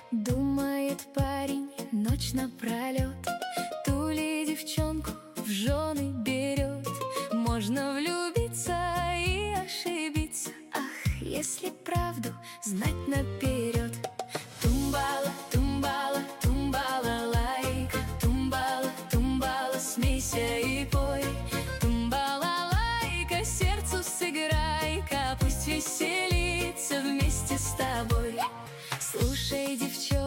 Думает парень ночь напролет, ту ли девчонку в жены берет. Можно влюбиться и ошибиться, ах, если правду знать наперед. Тумбала, тумбала, тумбала, лайка, тумбала, тумбала, смейся и пой. Тумбала, лайка, сердцу сыграй-ка, пусть веселится вместе с тобой. Слушай, девчонка,